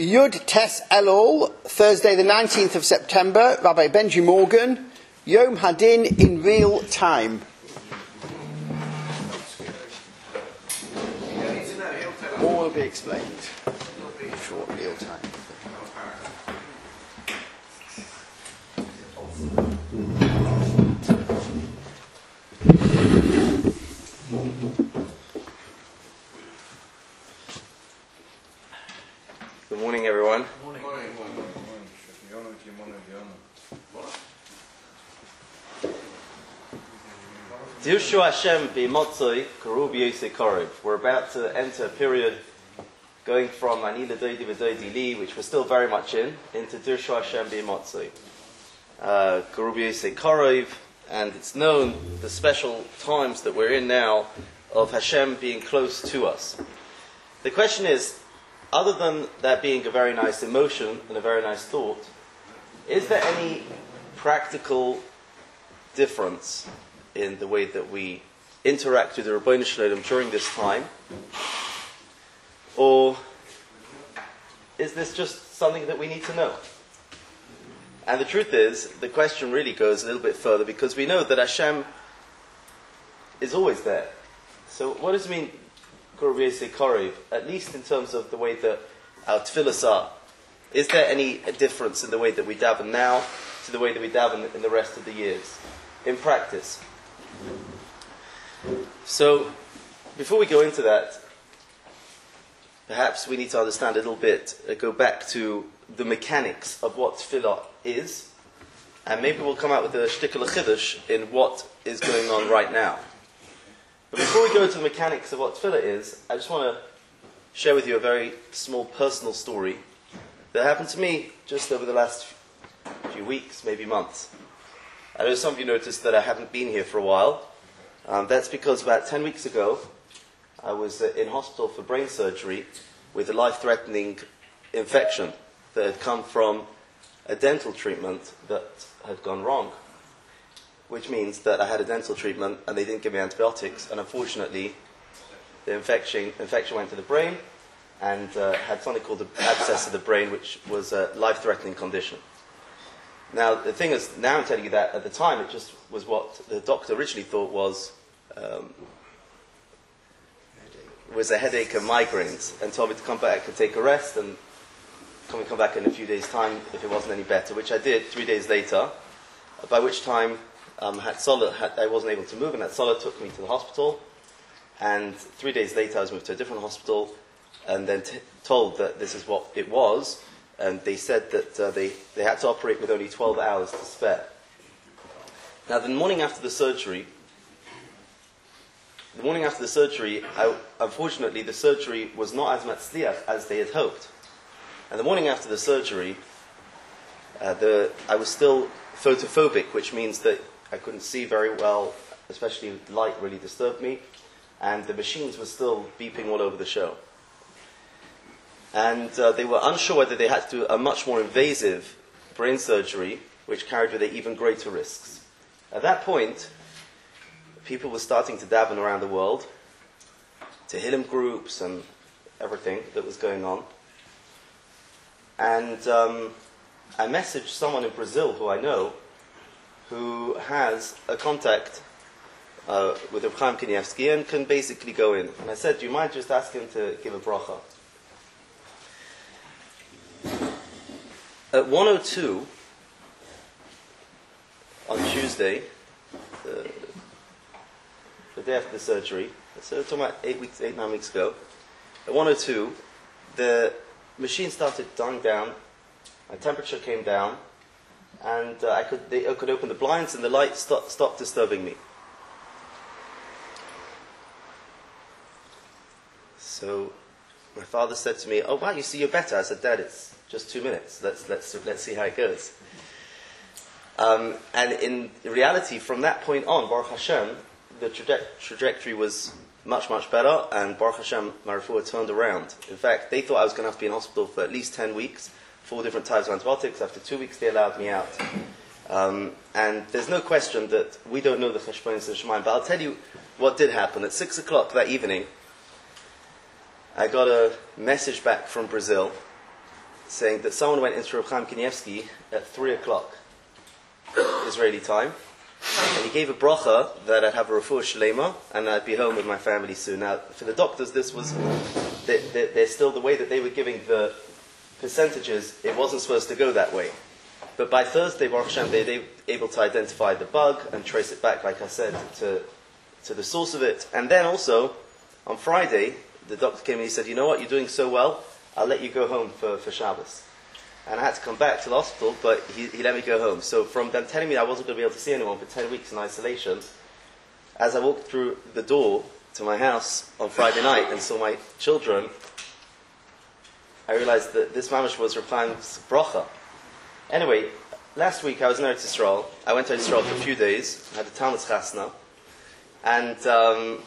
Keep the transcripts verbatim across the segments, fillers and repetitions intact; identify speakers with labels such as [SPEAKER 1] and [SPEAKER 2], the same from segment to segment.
[SPEAKER 1] Yud Tes Elul, Thursday the nineteenth of September, Rabbi Benji Morgan, Yom Hadin in real time. All will be explained. Short real time.
[SPEAKER 2] Good morning, everyone.
[SPEAKER 3] Good morning. Morning.
[SPEAKER 2] Dirshu Hashem b'motzoi karu b'yosei korev. We're about to enter a period going from Ani l'doidi v'doidi li, which we're still very much in, into Dirshu Hashem b'motzoi karu b'yosei korev, and it's known the special times that we're in now of Hashem being close to us. The question is, other than that being a very nice emotion and a very nice thought, is there any practical difference in the way that we interact with the Ribbono Shel Olam during this time? Or is this just something that we need to know? And the truth is, the question really goes a little bit further, because we know that Hashem is always there. So what does it mean, Karu b'yosei korev, at least in terms of the way that our tefillas are? Is there any difference in the way that we daven now to the way that we daven in the rest of the years, in practice? So, before we go into that, perhaps we need to understand a little bit, uh, go back to the mechanics of what tefillah is, and maybe we'll come out with a shtickle chiddush in what is going on right now. But before we go into the mechanics of what tefillah is, I just want to share with you a very small personal story that happened to me just over the last few weeks, maybe months. I know some of you noticed that I haven't been here for a while. Um, that's because about ten weeks ago, I was uh, in hospital for brain surgery with a life-threatening infection that had come from a dental treatment that had gone wrong. Which means that I had a dental treatment and they didn't give me antibiotics, and unfortunately the infection, infection went to the brain and uh, had something called an abscess of the brain, which was a life-threatening condition. Now, the thing is, now I'm telling you that, at the time it just was what the doctor originally thought was um, was a headache and migraines, and told me to come back and take a rest and come and come back in a few days' time if it wasn't any better, which I did three days later, by which time um, Hatzalah, had, I wasn't able to move, and Hatzalah took me to the hospital, and three days later I was moved to a different hospital, and then t- told that this is what it was. And they said that uh, they, they had to operate with only twelve hours to spare. Now, the morning after the surgery, the morning after the surgery, I, unfortunately, the surgery was not as matzliach as they had hoped. And the morning after the surgery, uh, the, I was still photophobic, which means that I couldn't see very well, especially light really disturbed me, and the machines were still beeping all over the show. And uh, they were unsure whether they had to do a much more invasive brain surgery, which carried with it even greater risks. At that point, people were starting to daven around the world, Tehillim groups and everything that was going on. And um, I messaged someone in Brazil who I know, who has a contact uh, with Reb Chaim Kanievsky and can basically go in. And I said, do you mind just asking him to give a bracha? At one oh two, on Tuesday, the, the day after the surgery, so we're talking about eight weeks, eight, nine weeks ago, at one oh two, the machine started dying down, my temperature came down, and uh, I could they, I could open the blinds and the light stopped, stopped disturbing me. So my father said to me, "Oh wow, you see you're better." I said, "Dad, it's just two minutes. Let's let's let's see how it goes." Um, and in reality, from that point on, Baruch Hashem, the traje- trajectory was much much better, and Baruch Hashem, my refuah turned around. In fact, they thought I was going to have to be in hospital for at least ten weeks, four different types of antibiotics. After two weeks, they allowed me out. Um, and there's no question that we don't know the cheshbonos of Shemaim, but I'll tell you what did happen. At six o'clock that evening, I got a message back from Brazil saying that someone went into Reb Chaim Kanievsky at three o'clock Israeli time, and he gave a bracha that I'd have a refuah shlema and I'd be home with my family soon. Now, for the doctors, this was they, they, they're still the way that they were giving the percentages. It wasn't supposed to go that way, but by Thursday, Baruch Hashem, they they were able to identify the bug and trace it back, like I said, to to the source of it. And then also on Friday, the doctor came and he said, "You know what? You're doing so well. I'll let you go home for, for Shabbos." And I had to come back to the hospital, but he, he let me go home. So from them telling me I wasn't going to be able to see anyone for ten weeks in isolation, as I walked through the door to my house on Friday night and saw my children, I realized that this mamash was Reb Chaim's bracha. Anyway, last week I was in Eretz Yisrael. I went to Eretz Yisrael for a few days. I had a Talmud Chasna. And um,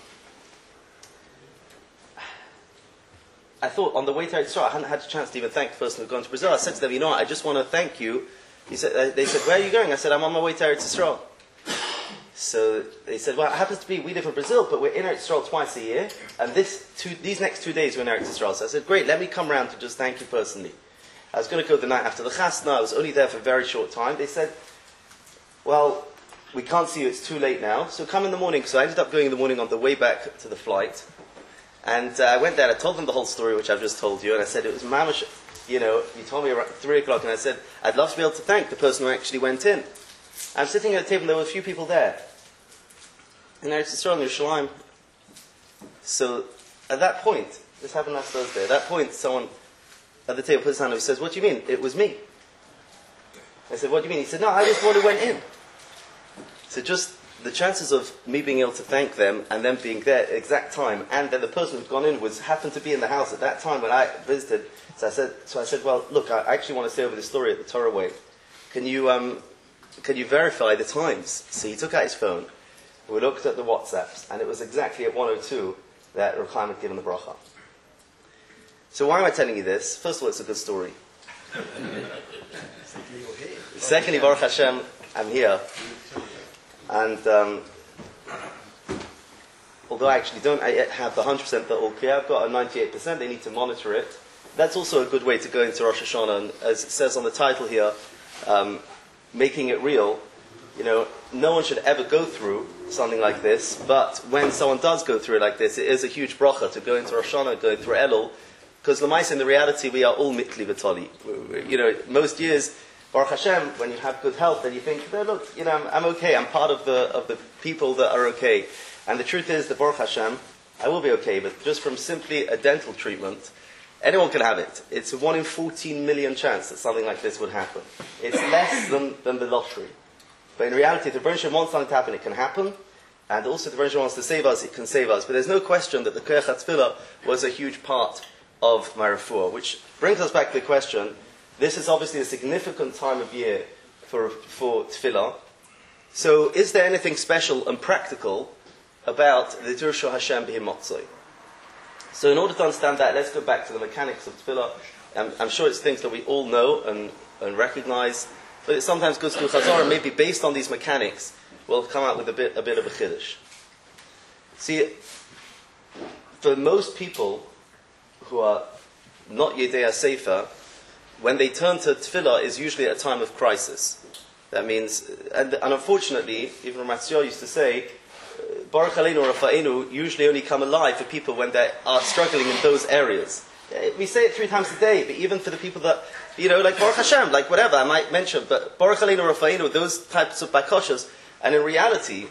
[SPEAKER 2] I thought on the way to Eretz Yisrael, I hadn't had a chance to even thank the person who'd gone to Brazil. I said to them, "You know what, I just want to thank you." He said, uh, they said, "Where are you going?" I said, "I'm on my way to Eretz Yisrael." So they said, "Well, it happens to be, we live in Brazil, but we're in Eretz Yisrael twice a year, and this two, these next two days we're in Eretz Yisrael." So I said, "Great, let me come round to just thank you personally." I was going to go the night after the Chasna. I was only there for a very short time. They said, "Well, we can't see you, it's too late now, so come in the morning." So I ended up going in the morning on the way back to the flight. And uh, I went there and I told them the whole story, which I've just told you, and I said, it was mamash, you know, you told me around three o'clock, and I said, I'd love to be able to thank the person who actually went in. I'm sitting at the table, and there were a few people there. And Eretz Yisrael in Yerushalayim. So, at that point, this happened last Thursday, at that point, someone at the table put his hand up, he says, "What do you mean? It was me." I said, "What do you mean?" He said, "No, I was the one who went in." So just the chances of me being able to thank them and them being there at the exact time, and then the person who'd gone in was happened to be in the house at that time when I visited. So I said, so I said, "Well, look, I actually want to say over this story at the Torah way. Can you um, can you verify the times?" So he took out his phone. We looked at the WhatsApps, and it was exactly at one oh two that Reb Chaim had given the bracha. So why am I telling you this? First of all, it's a good story. Secondly, Baruch Hashem, I'm here. And um, although I actually don't I yet have the one hundred percent that all clear, I've got a ninety-eight percent, they need to monitor it. That's also a good way to go into Rosh Hashanah, and as it says on the title here, um, making it real. You know, no one should ever go through something like this, but when someone does go through it like this, it is a huge bracha to go into Rosh Hashanah, go through Elul, because L'maisa, in the reality, we are all mitli v'tali. You know, most years, Baruch Hashem, when you have good health, then you think, "No, look, you know, I'm, I'm okay. I'm part of the of the people that are okay." And the truth is that Baruch Hashem, I will be okay. But just from simply a dental treatment, anyone can have it. It's a one in fourteen million chance that something like this would happen. It's less than, than the lottery. But in reality, if the Rebbeinu Shalom wants something to happen, it can happen. And also, if the Rebbeinu Shalom wants to save us, it can save us. But there's no question that the Koach HaTfilah was a huge part of my refuah, which brings us back to the question. This is obviously a significant time of year for, for tefillah. So is there anything special and practical about the Dirshah Hashem B'Him Motzoi? So in order to understand that, let's go back to the mechanics of tefillah. I'm, I'm sure it's things that we all know and, and recognize, but it sometimes goes to Chazor, and maybe based on these mechanics, we'll come out with a bit, a bit of a chiddush. See, for most people who are not Yedei HaSefer, when they turn to tefillah is usually at a time of crisis. That means, and, and unfortunately, even Ramatziah used to say, Baruch Aleinu Rafa'enu usually only come alive for people when they are struggling in those areas. We say it three times a day, but even for the people that, you know, like Baruch Hashem, like whatever I might mention, but Baruch Aleinu Rafa'enu, those types of bakoshas, and in reality,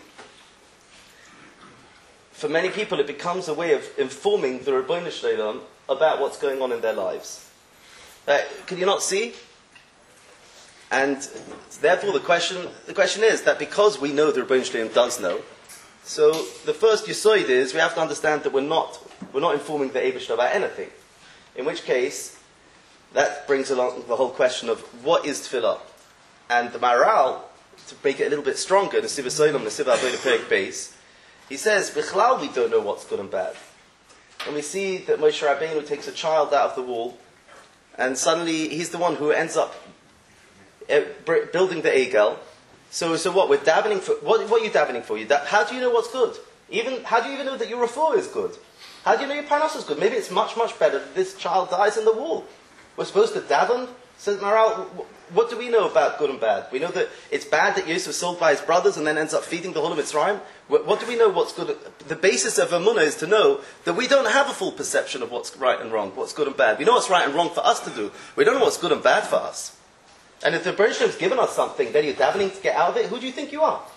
[SPEAKER 2] for many people it becomes a way of informing the Rebbeinu Shalom about what's going on in their lives. Uh, can you not see? And therefore the question the question is that because we know the Rebbeinu Shalom does know, so the first yisoid is we have to understand that we're not we're not informing the Eibishter about anything. In which case, that brings along the whole question of what is tefillah. And the Maharal, to make it a little bit stronger, the Nesiv Soilom, the Nesiv Avodah Perek Beis, he says, Bichlal, we don't know what's good and bad. And we see that Moshe Rabbeinu takes a child out of the wall, and suddenly he's the one who ends up uh, building the Egel. So, so what? We're davening for. What, what are you davening for? You da- how do you know what's good? Even how do you even know that your refuah is good? How do you know your panos is good? Maybe it's much much better that this child dies in the wall. We're supposed to daven? Says Maral, what do we know about good and bad? We know that it's bad that Yosef was sold by his brothers and then ends up feeding the whole of Mitzrayim. What do we know what's good? The basis of Emunah is to know that we don't have a full perception of what's right and wrong, what's good and bad. We know what's right and wrong for us to do. We don't know what's good and bad for us. And if the Baruch has given us something, then you're davening to get out of it, who do you think you are?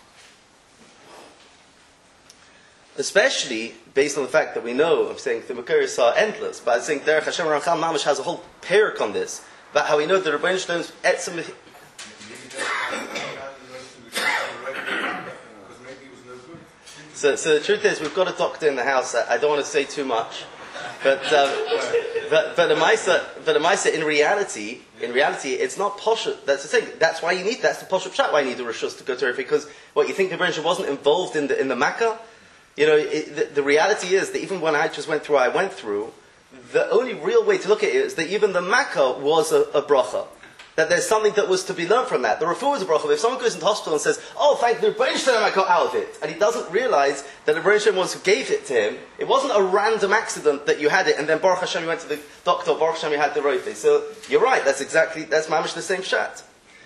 [SPEAKER 2] Especially based on the fact that we know, I'm saying the Makuris are endless, but I think Derech Hashem Ramchal Mamash has a whole parak on this, about how we know that Rebbeinu Shlom's etzem. So, so the truth is, we've got a doctor in the house. I, I don't want to say too much, but um, but but the Maisa, but the Maisa, in reality, in reality, it's not poshut. That's the thing. That's why you need. That's the poshut pshat. Why you need a rishus to go to it, because what you think the Rebbeinu Shlom wasn't involved in the in the Makkah. You know, it, the, the reality is that even when I just went through, what I went through. The only real way to look at it is that even the Makkah was a, a bracha. That there's something that was to be learned from that. The refuah was a bracha. If someone goes into hospital and says, oh, thank the Rebbeinu Shlom I got out of it, and he doesn't realize that the Rebbeinu Shlom was who gave it to him, it wasn't a random accident that you had it, and then Baruch Hashem you went to the doctor, Baruch Hashem you had the rofe. So, you're right, that's exactly, that's mamish the same shat.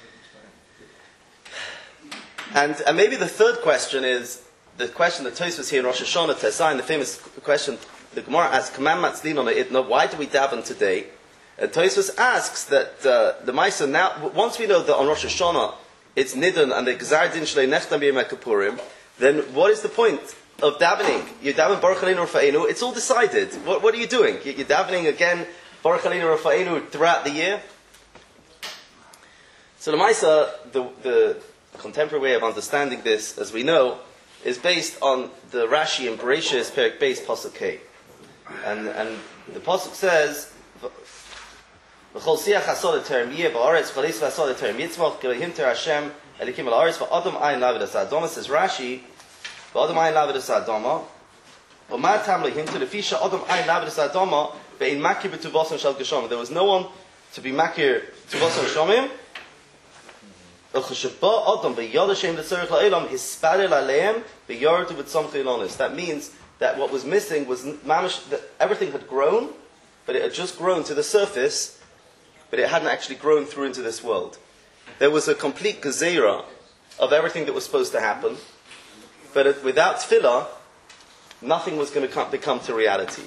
[SPEAKER 2] And, and maybe the third question is, the question that Tosfos was here in Rosh Hashanah Tesayin, the famous question, the Gemara asks, why do we daven today? And Tosfos asks that uh, the Maisa now, once we know that on Rosh Hashanah it's Nidon and the Gzar Din Shlei Nechtam B'Yom HaKippurim, then what is the point of davening? You daven Baruch Aleinu Rafa'enu, it's all decided. What, what are you doing? You're davening again Baruch Aleinu Rafa'enu throughout the year? So the Maisa, the, the contemporary way of understanding this, as we know, is based on the Rashi in Bereshis Perek Beis Pasuk K. And, and the Pasuk says, "V'chol siach hasod eterem yeh ba'aretz v'chol isva hasod eterem yitzmach k'lehim ter Hashem elikim al-aretz v'adam ayin lavidas adama." Says Rashi, "V'adam ayin lavidas adama v'ma tam lehim ter lefisha adam ayin lavidas adama ve'in makir b'tuvason shel geshamim." There was no one to be makir tuvason shamim. That means that what was missing was mamish, that everything had grown, but it had just grown to the surface, but it hadn't actually grown through into this world. There was a complete gezerah of everything that was supposed to happen, but without tefillah, nothing was going to come, become to reality.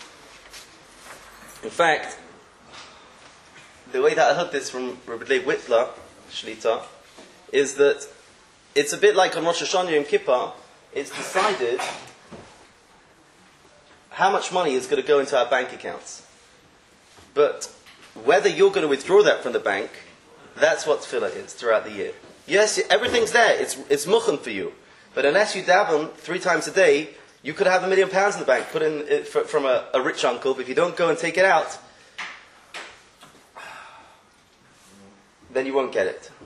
[SPEAKER 2] In fact, the way that I heard this from Rabbi Leib Whitler, Shlita, is that it's a bit like on Rosh Hashanah Yom Kippur, it's decided how much money is going to go into our bank accounts. But whether you're going to withdraw that from the bank, that's what tefillah is throughout the year. Yes, everything's there, it's, it's muchen for you. But unless you daven three times a day, you could have a million pounds in the bank put in it for, from a, a rich uncle, but if you don't go and take it out, then you won't get it.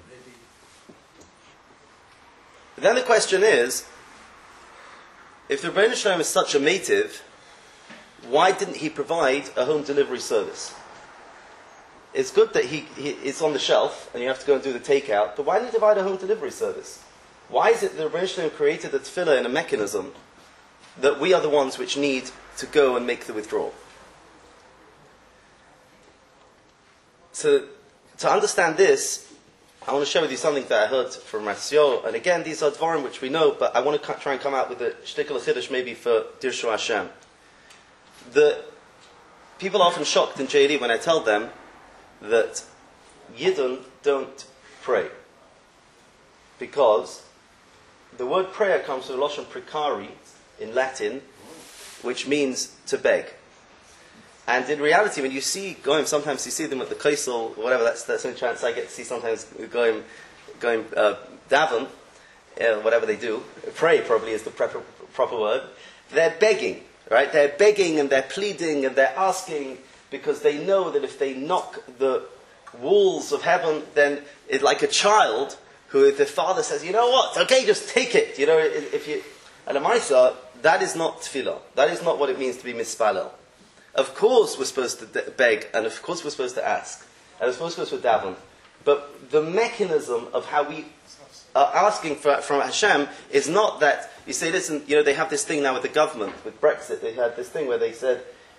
[SPEAKER 2] But then the question is, if the Rebbeinu Shlom is such a mative, why didn't he provide a home delivery service? It's good that he, he it's on the shelf and you have to go and do the takeout, but why didn't he provide a home delivery service? Why is it that the Rebbeinu Shlom created the tefillah in a mechanism that we are the ones which need to go and make the withdrawal? So, to understand this, I want to share with you something that I heard from Ratzio, and again, these are dvarim which we know, but I want to try and come out with a shtickle chiddush maybe for Dirshu Hashem. The people are often shocked in J D when I tell them that Yidden don't pray, because the word prayer comes from Lashon precari in Latin, which means to beg. And in reality, when you see Goyim, sometimes you see them at the Kaisel, or whatever, that's, that's the only chance I get to see sometimes Goyim, Goyim uh, daven, uh, whatever they do, pray probably is the proper, proper word, they're begging, right? They're begging and they're pleading and they're asking, because they know that if they knock the walls of heaven, then it's like a child who, if the father says, you know what, okay, just take it, you know, if you, and a Maisa, that is not tefillah. That is not what it means to be mispalel. Of course we're supposed to beg, and of course we're supposed to ask, and of course we're supposed to daven. But the mechanism of how we are asking for, from Hashem is not that, you say, listen, you know, they have this thing now with the government, with Brexit, they had this thing where they said,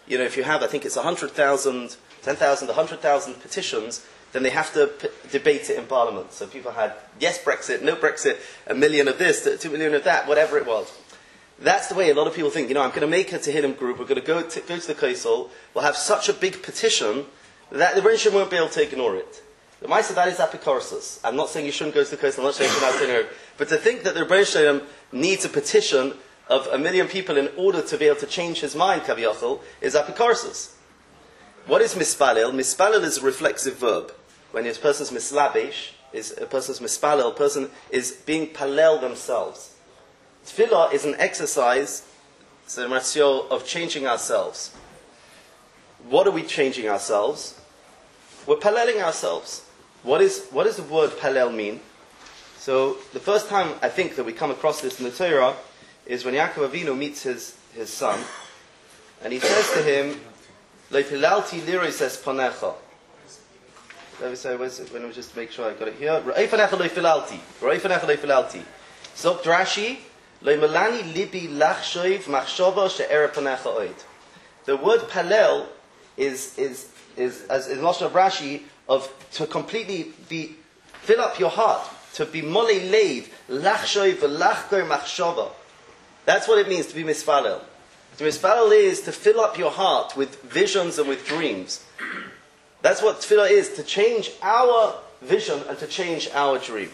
[SPEAKER 2] you know, if you have, I think it's one hundred thousand, ten thousand, one hundred thousand petitions, then they have to p- debate it in Parliament. So people had yes Brexit, no Brexit, a million of this, two million of that, whatever it was. That's the way a lot of people think. You know, I'm going to make a Tehillim group, we're going to go to, go to the Kaisel, we'll have such a big petition that the Rebbeinu won't be able to ignore it. The Maisa, that is apikorsis. I'm not saying you shouldn't go to the Kaisel, I'm not saying you shouldn't have dinner, but to think that the Rebbeinu needs a petition of a million people in order to be able to change his mind, kaviyachol, is apikorsis. What is mispalel? Mispalel is a reflexive verb. When a person's mislabish, is a person's mispalel, a person is being palel themselves. Tefillah is an exercise, it's a ratio of changing ourselves. What are we changing ourselves? We're paleling ourselves. What is what does the word palel mean? So the first time I think that we come across this in the Torah is when Yaakov Avinu meets his, his son, and he says to him, "Lo pilalti liroi ses panecha." Let me say, where's it? Let me just make sure I got it here. Ra'ei panecha lo pilalti. Ra'ei panecha lo pilalti. Zok Rashi, lo melani libi lachshoiv machshava she'er panecha oid. The word palel is is is as in Lashon of Rashi of to completely be fill up your heart, to be molei leiv lachshoiv v'lachkor machshava. That's what it means to be misfalel. To misfalel is to fill up your heart with visions and with dreams. That's what tefillah is, to change our vision and to change our dream.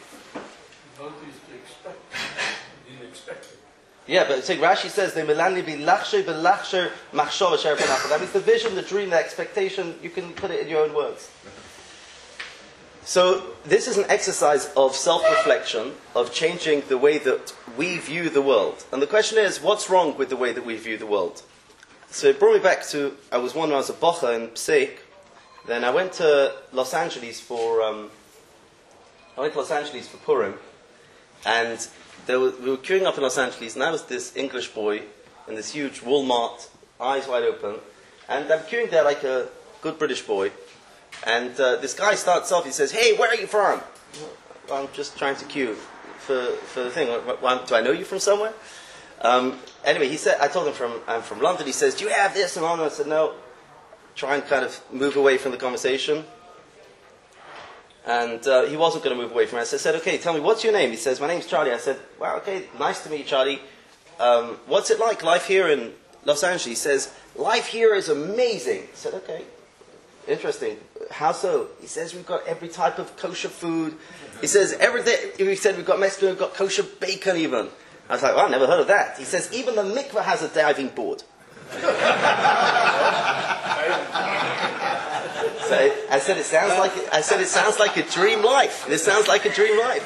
[SPEAKER 2] Yeah, but see, Rashi says, that means the vision, the dream, the expectation, you can put it in your own words. So this is an exercise of self-reflection, of changing the way that we view the world. And the question is, what's wrong with the way that we view the world? So it brought me back to, I was one when I was a bocha in Pseik. Then I went to Los Angeles for, um, I went to Los Angeles for Purim. And there was, we were queuing up in Los Angeles, and I was this English boy in this huge Walmart, eyes wide open. And I'm queuing there like a good British boy. And uh, this guy starts off, he says, "Hey, where are you from?" Well, I'm just trying to queue for, for the thing. Well, do I know you from somewhere? Um, anyway, he said, I told him from, I'm from London. He says, "Do you have this?" And on. I said, "No." Try and kind of move away from the conversation. And uh, he wasn't going to move away from it. So I said, "Okay, tell me, what's your name?" He says, "My name's Charlie." I said, "Wow, okay, nice to meet you, Charlie. Um, what's it like, life here in Los Angeles?" He says, "Life here is amazing." I said, "Okay, interesting. How so?" He says, "We've got every type of kosher food." He says, everything. He said, "We've got Mexican, we've got kosher bacon even." I was like, "Well, I've never heard of that." He says, "Even the mikveh has a diving board." So I said, "It sounds like I said it sounds like a dream life. This sounds like a dream life."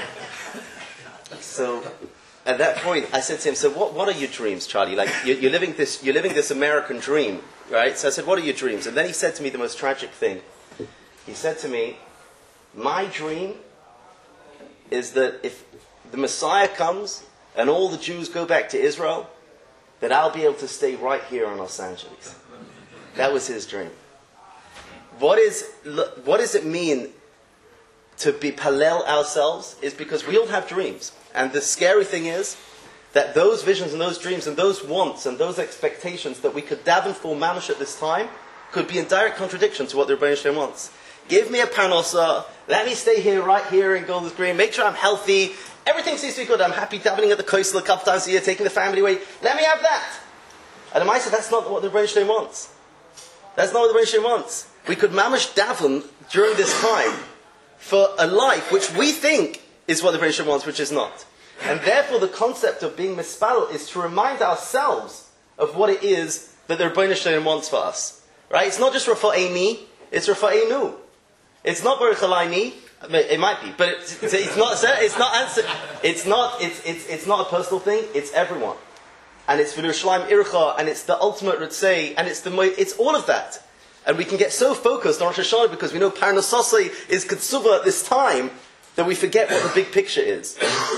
[SPEAKER 2] So at that point, I said to him, "So what? What are your dreams, Charlie? Like you're, you're living this, you're living this American dream, right?" So I said, "What are your dreams?" And then he said to me the most tragic thing. He said to me, "My dream is that if the Messiah comes and all the Jews go back to Israel, that I'll be able to stay right here in Los Angeles." That was his dream. What is what does it mean to be palel ourselves? Is because we all have dreams. And the scary thing is that those visions and those dreams and those wants and those expectations that we could daven for mamash at this time could be in direct contradiction to what the Rebbeinu Shalom wants. Give me a panosa, let me stay here, right here in Golders Green, make sure I'm healthy, everything seems to be good, I'm happy davening at the coastal a couple times a year, taking the family away, let me have that. And the Maisa, that's not what the Rebbeinu Shalom wants. That's not what the Rebbeinu Shalom wants. We could mamash daven during this time for a life which we think is what the Rebbeinu Shalom wants, which is not. And therefore the concept of being mispalel is to remind ourselves of what it is that the Rebbeinu Shalom wants for us. Right? It's not just Rafa'eni, it's Rafa'enu. It's not Baruch Halayni. It might be, but it's, it's, it's not. It's not answer. It's not. It's it's it's not a personal thing. It's everyone, and it's V'Yerushalayim Ircha, and it's the ultimate Ritzei, and it's the it's all of that. And we can get so focused on Rosh Hashanah because we know Parnasosai is Ketsuva at this time that we forget what the big picture is.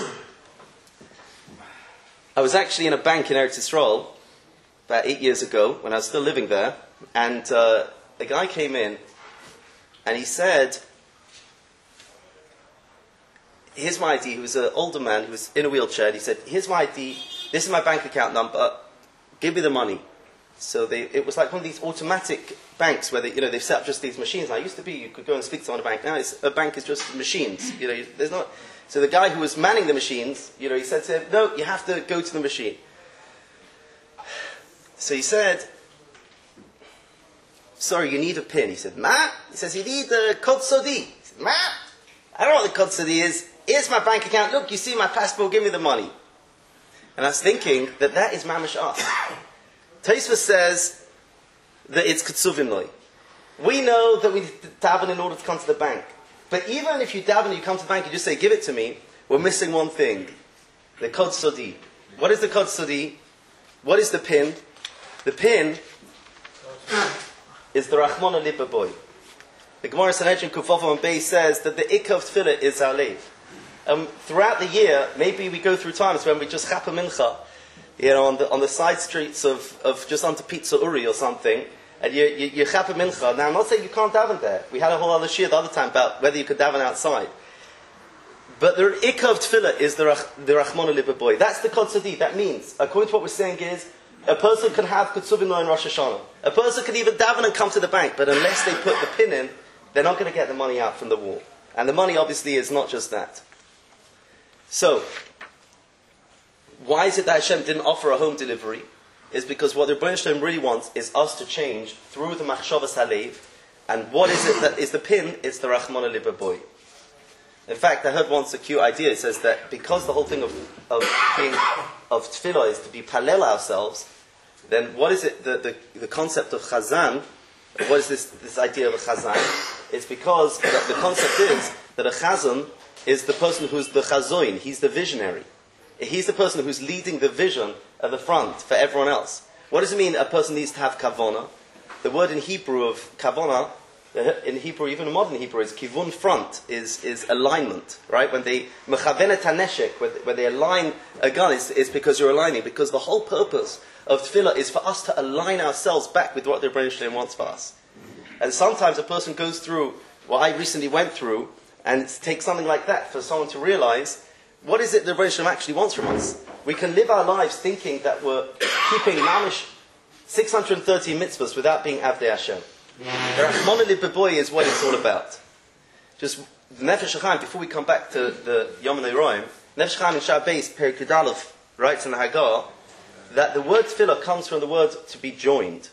[SPEAKER 2] I was actually in a bank in Eretz Yisrael about eight years ago when I was still living there, and uh, a guy came in and he said, "Here's my I D." He was an older man who was in a wheelchair. And he said, "Here's my I D. This is my bank account number. Give me the money." So they, it was like one of these automatic banks where they, you know, they've set up just these machines. Now, it used to be you could go and speak to someone at a bank. Now it's, a bank is just machines. You know, there's not. So the guy who was manning the machines, you know, he said to him, "No, you have to go to the machine." So he said, "Sorry, you need a pin." He said, "Ma?" He says, "You need the Kod Sodi." He said, "Ma? I don't know what the Kod Sodi is. Here's my bank account. Look, you see my passport. Give me the money." And I was thinking that that is mamash us. Tosfos says that it's Ketsuvim Loi. We know that we daven in order to come to the bank. But even if you daven and you come to the bank, you just say, "Give it to me," we're missing one thing. The Kod Sodi. What is the Kod Sodi? What is the pin? The pin is the Rachmana Lipa Boy. The Gemara Sanhedrin Kufafam Bey says that the Ikka of Tefillah is our lev. Um, throughout the year, maybe we go through times when we just chapa mincha, you know, on the on the side streets of, of just onto Pizza Uri or something, and you you, you chapa mincha. Now, I'm not saying you can't daven there. We had a whole other shir the other time about whether you could daven outside. But the Ikka of Tefillah is the the Rachmana Lipa Boy. That's the Kod Sodi. That means, according to what we're saying, is a person can have Ketsuvim Loi in Rosh Hashanah. A person can even daven and come to the bank, but unless they put the pin in, they're not going to get the money out from the wall. And the money, obviously, is not just that. So, why is it that Hashem didn't offer a home delivery? Is because what the Rebbeinu Shalom really wants is us to change through the Machshavas Halev. And what is it that is the pin? It's the Rachmana Lipa Boy. In fact, I heard once a cute idea. It says that because the whole thing of of being of tefillah is to be palel ourselves, then what is it? The, the, the concept of chazan. What is this this idea of a chazan? It's because the, the concept is that a chazan is the person who's the chazoin. He's the visionary. He's the person who's leading the vision at the front for everyone else. What does it mean a person needs to have kavona? The word in Hebrew of kavona, in Hebrew, even in modern Hebrew, is kivun front, is, is alignment, right? When they, mechavenet haneshek, when, when they align a gun, it's, it's because you're aligning, because the whole purpose of tefillah is for us to align ourselves back with what the Rebbeinu Shalom wants for us. And sometimes a person goes through what I recently went through, and it takes something like that for someone to realize, what is it the Rebbeinu Shalom actually wants from us? We can live our lives thinking that we're keeping mamish six hundred thirty mitzvahs without being Avdei Hashem. The Rachmana Lipa Boy is what it's all about. Just the Nefesh HaChaim, before we come back to the Yom HaNoraim, Nefesh HaChaim in Shabbos, Perek Yudalef, writes in the Haggah, that the word tefillah comes from the word to be joined.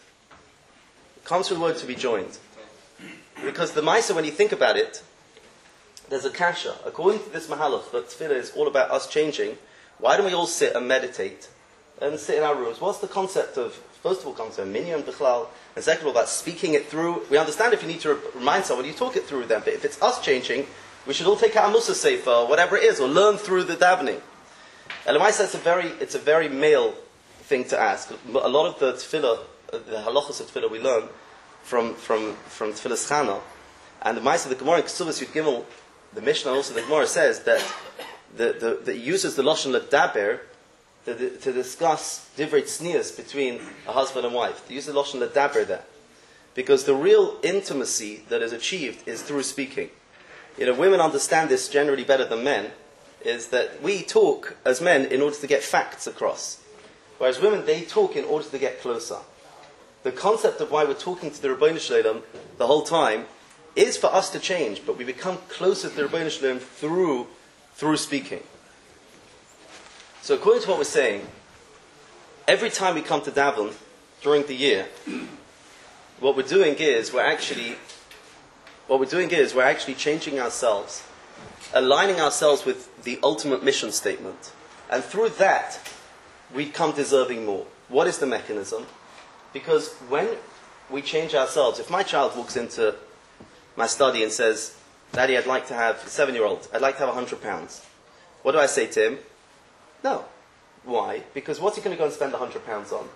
[SPEAKER 2] It comes from the word to be joined. Because the Maisa, when you think about it, there's a kasha. According to this Mahalach, that tefillah is all about us changing. Why don't we all sit and meditate and sit in our rooms? What's the concept of, first of all, comes from minyan b'chlal, and second of all, about speaking it through. We understand if you need to re- remind someone, you talk it through them. But if it's us changing, we should all take out a Musa Sefer, or whatever it is, or learn through the davening. And Lamaisa, it's a very, it's a very male thing to ask. A lot of the tefillah, the halachos of tefillah, we learn from from from tefillah Chana. And the Maisa, the Gemara in Kesuvos Yud Gimel, the Mishnah, also the Gemara says that the the, the it uses the lashon ledaber to, the, to discuss divrei tznius between a husband and wife. They use the lashon ledaber there because the real intimacy that is achieved is through speaking. You know, women understand this generally better than men. Is that we talk as men in order to get facts across, whereas women, they talk in order to get closer. The concept of why we're talking to the Rebbeinu Shalom the whole time is for us to change, but we become closer to the Rebbeinu Shalom through through speaking. So according to what we're saying, every time we come to daven during the year, what we're doing is we're actually what we're doing is we're actually changing ourselves, aligning ourselves with the ultimate mission statement. And through that, we come deserving more. What is the mechanism? Because when we change ourselves, if my child walks into my study and says, "Daddy, I'd like to have, a seven-year-old, I'd like to have a hundred pounds. What do I say to him? No. Why? Because what's he going to go and spend a hundred pounds on?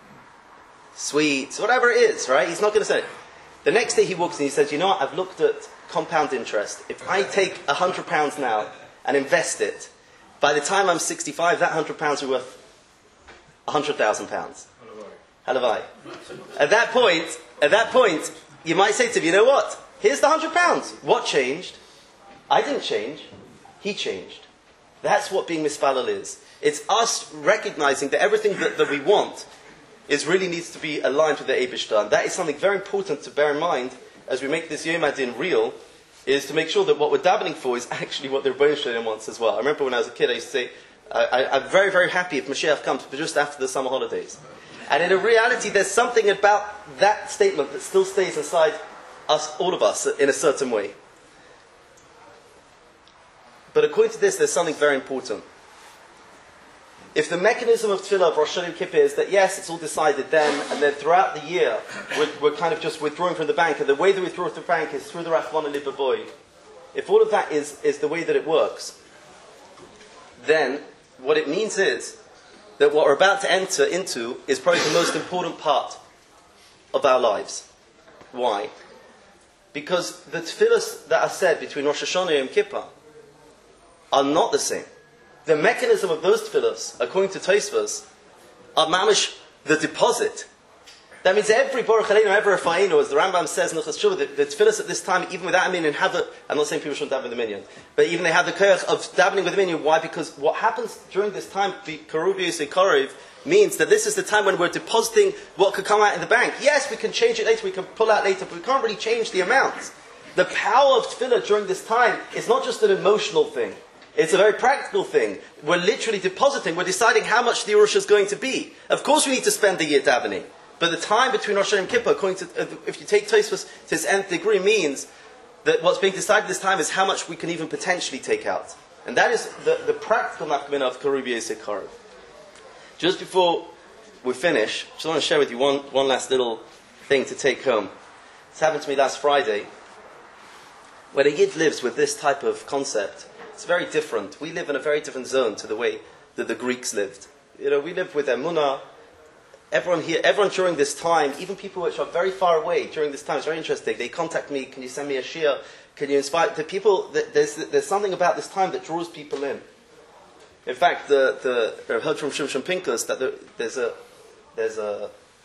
[SPEAKER 2] Sweets, whatever it is, right? He's not going to say it. The next day he walks in and he says, "You know what, I've looked at compound interest. If I take a hundred pounds now and invest it, by the time I'm sixty-five, that hundred pounds will be worth a hundred thousand pounds." Halavai. At that point, at that point, you might say to him, "You know what? Here's the hundred pounds. What changed? I didn't change. He changed." That's what being misfalel is. It's us recognizing that everything that, that we want is really needs to be aligned with the Eibishter. And that is something very important to bear in mind as we make this Yom Hadin real, is to make sure that what we're davening for is actually what the Rebbeinu Shalom wants as well. I remember when I was a kid, I used to say, I, I, I'm very, very happy if Mashiach comes, but just after the summer holidays. And in reality, there's something about that statement that still stays inside us, all of us, in a certain way. But according to this, there's something very important. If the mechanism of Tefillah of Rosh Hashanah and Kippur is that yes, it's all decided then, and then throughout the year, we're, we're kind of just withdrawing from the bank, and the way that we withdraw from the bank is through the Rachmana Libaboy. If all of that is, is the way that it works, then what it means is that what we're about to enter into is probably the most important part of our lives. Why? Because the tefillahs that are said between Rosh Hashanah and Yom Kippur are not the same. The mechanism of those tefillahs, according to Tosfos, are mamish the deposit. That means every Baruch Aleinu, every Rafa'inu, as the Rambam says in the Chashuvah, the, the tefillahs at this time, even without a minyan, have the, I'm not saying people shouldn't daven with a minyan, but even they have the koyach of davening with a minyan. Why? Because what happens during this time, Karuv Yosei Karev, means that this is the time when we're depositing what could come out in the bank. Yes, we can change it later, we can pull out later, but we can't really change the amounts. The power of tefillah during this time is not just an emotional thing. It's a very practical thing. We're literally depositing, we're deciding how much the Yerusha is going to be. Of course we need to spend the year davening. But the time between Rosh Hashanah and Kippur, according to, if you take Tosfos to its nth degree, means that what's being decided this time is how much we can even potentially take out. And that is the, the practical nafkamina of Karuv Yosei Karev. Just before we finish, I just want to share with you one, one last little thing to take home. This happened to me last Friday. When a Yid lives with this type of concept, it's very different. We live in a very different zone to the way that the Greeks lived. You know, we live with Emunah. Everyone here, everyone during this time, even people which are very far away during this time, it's very interesting. They contact me, can you send me a shir? Can you inspire the people? There's, there's something about this time that draws people in. In fact, the, the, I heard from Shimshon Pinkus that there, there's a, there's a,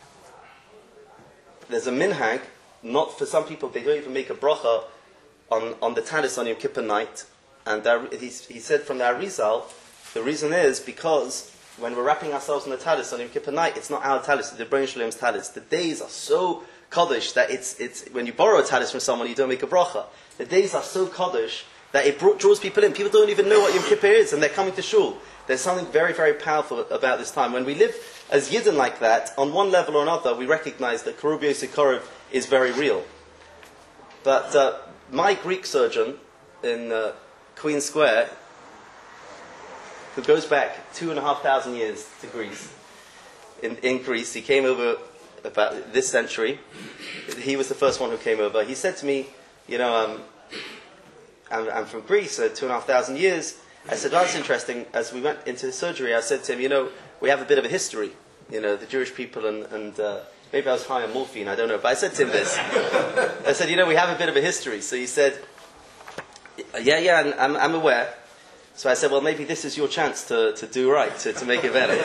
[SPEAKER 2] there's a minhag, not for some people, they don't even make a bracha on, on the Talis on Yom Kippur night. And there, he, he said from the Arizal, the reason is because when we're wrapping ourselves in the talis on Yom Kippur night, it's not our talis, it's the Rebbeinu Shalom's talis. The days are so kaddish that it's, it's, when you borrow a talis from someone, you don't make a bracha. The days are so kaddish that it brought, draws people in. People don't even know what Yom Kippur is, and they're coming to shul. There's something very, very powerful about this time. When we live as Yidden like that, on one level or another, we recognize that Karuv Yosei Karev is very real. But uh, my Greek surgeon in uh, Queen Square, who goes back two and a half thousand years to Greece. In, in Greece, he came over about this century. He was the first one who came over. He said to me, you know, um, I'm, I'm from Greece, uh, two and a half thousand years. I said, oh, that's interesting. As we went into surgery, I said to him, you know, we have a bit of a history. You know, the Jewish people and, and uh, maybe I was high on morphine, I don't know. But I said to him this. I said, you know, we have a bit of a history. So he said, yeah, yeah, I'm, I'm aware. So I said, well, maybe this is your chance to, to do right, to, to make it better.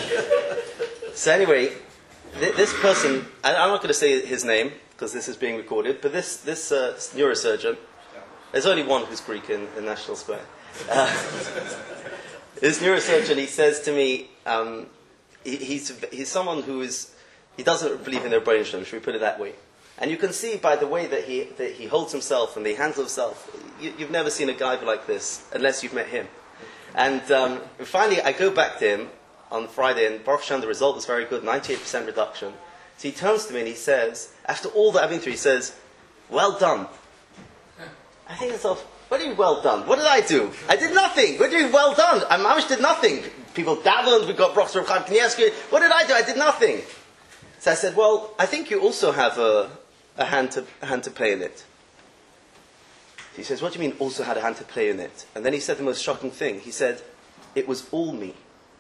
[SPEAKER 2] So anyway, th- this person, and I'm not going to say his name, because this is being recorded, but this, this uh, neurosurgeon, there's only one who's Greek in, in National Square. Uh, this neurosurgeon, he says to me, um, he, he's, he's someone who is, he doesn't believe in their brain stem, should we put it that way? And you can see by the way that he, that he holds himself and he handles himself, you, you've never seen a guy like this unless you've met him. And um, finally, I go back to him on Friday, and Baruch Hashem, the result was very good, ninety-eight percent reduction. So he turns to me and he says, after all that I've been through, he says, well done. I think to myself, what do you mean well done? What did I do? I did nothing. What do you mean well done? I mamish did nothing. People davened, we got Brochs of Chaim Kanievsky. What did I do? I did nothing. So I said, well, I think you also have a, a hand to a hand to play in it. He says, what do you mean also had a hand to play in it? And then he said the most shocking thing. He said, it was all me.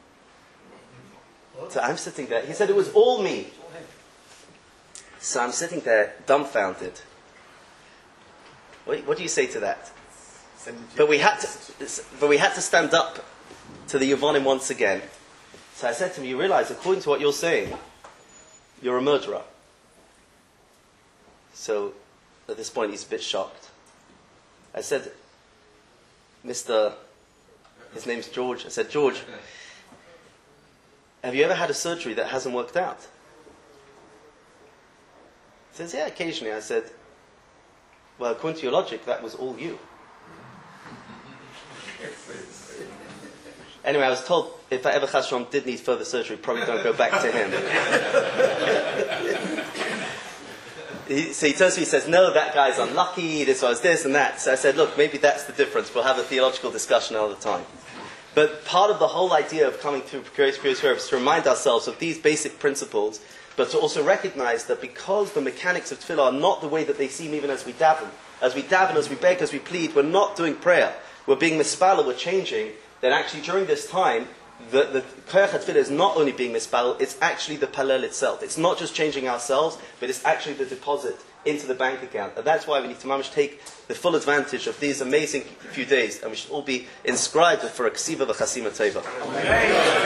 [SPEAKER 2] So I'm sitting there. He said, it was all me. So I'm sitting there dumbfounded. What, what do you say to that? But we had to, but we had to stand up to the Yevonim once again. So I said to him, you realize, according to what you're saying, you're a murderer. So at this point he's a bit shocked. I said, Mister, his name's George. I said, George, have you ever had a surgery that hasn't worked out? He says, yeah, occasionally. I said, well, according to your logic, that was all you. Anyway, I was told if I ever Chashon did need further surgery, probably don't go back to him. he, so he turns to me, he says, no, that guy's unlucky, this was this and that. So I said, look, maybe that's the difference. We'll have a theological discussion another time. But part of the whole idea of coming through Precarious Precarious is to remind ourselves of these basic principles, but to also recognize that because the mechanics of tefillah are not the way that they seem even as we daven, as we daven, as we beg, as we plead, we're not doing prayer, we're being mispalel, we're changing, then actually during this time, the, the koyach tefillah is not only being mispalel, it's actually the palel itself. It's not just changing ourselves, but it's actually the deposit into the bank account. And that's why we need to mamish take the full advantage of these amazing few days, and we should all be inscribed for a ksiva v'chasima teva.